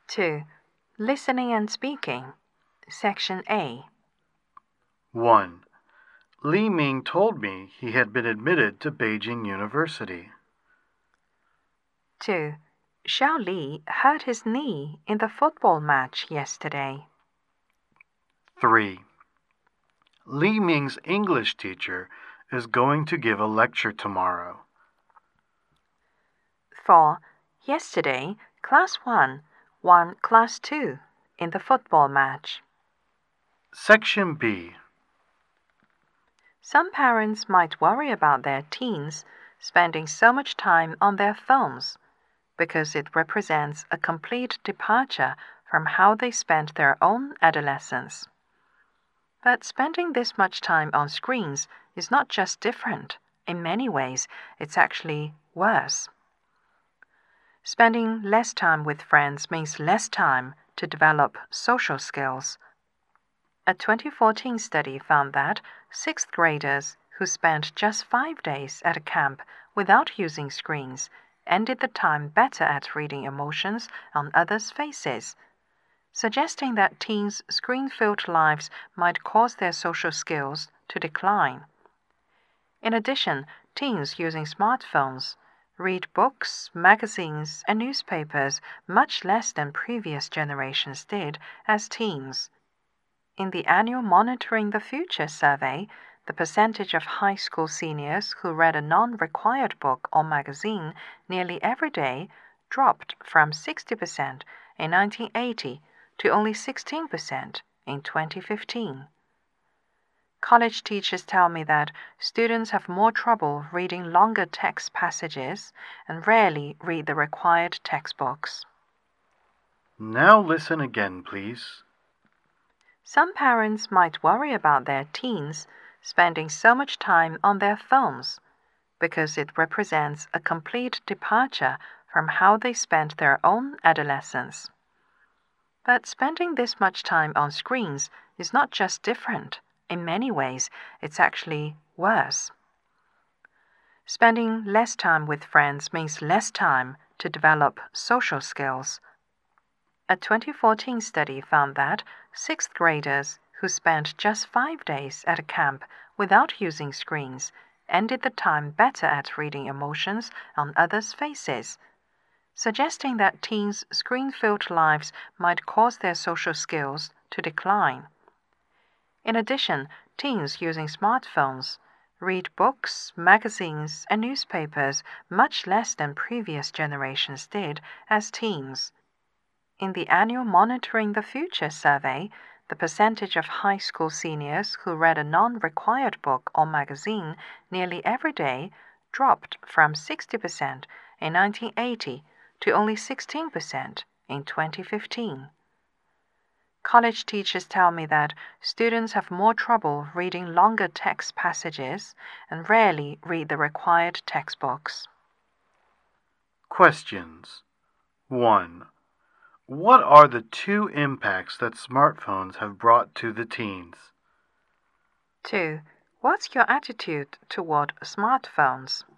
2. Listening and speaking. Section A. 1. Li Ming told me he had been admitted to Beijing University. 2. Xiao Li hurt his knee in the football match yesterday. 3. Li Ming's English teacher is going to give a lecture tomorrow. 4. Yesterday, Class 1 won Class 2 in the football match. Section B. Some parents might worry about their teens spending so much time on their phones because it represents a complete departure from how they spent their own adolescence. But spending this much time on screens is not just different. In many ways, it's actually worse. Spending less time with friends means less time to develop social skills. A 2014 study found that 6th graders who spent just 5 days at a camp without using screens ended the time better at reading emotions on others' faces, suggesting that teens' screen-filled lives might cause their social skills to decline. In addition, teens using smartphones read books, magazines, and newspapers much less than previous generations did as teens. In the annual Monitoring the Future survey, the percentage of high school seniors who read a non-required book or magazine nearly every day dropped from 60% in 1980 to only 16% in 2015. College teachers tell me that students have more trouble reading longer text passages and rarely read the required textbooks. Now listen again, please. Some parents might worry about their teens spending so much time on their phones because it represents a complete departure from how they spent their own adolescence. But spending this much time on screens is not just different. In many ways, it's actually worse. Spending less time with friends means less time to develop social skills. A 2014 study found that 6th graders who spent just 5 days at a camp without using screens ended the time better at reading emotions on others' faces, suggesting that teens' screen-filled lives might cause their social skills to decline. In addition, teens using smartphones read books, magazines, and newspapers much less than previous generations did as teens. In the annual Monitoring the Future survey, the percentage of high school seniors who read a non-required book or magazine nearly every day dropped from 60% in 1980 to only 16% in 2015. College teachers tell me that students have more trouble reading longer text passages and rarely read the required textbooks. Questions. 1. What are the 2 impacts that smartphones have brought to the teens? 2. What's your attitude toward smartphones?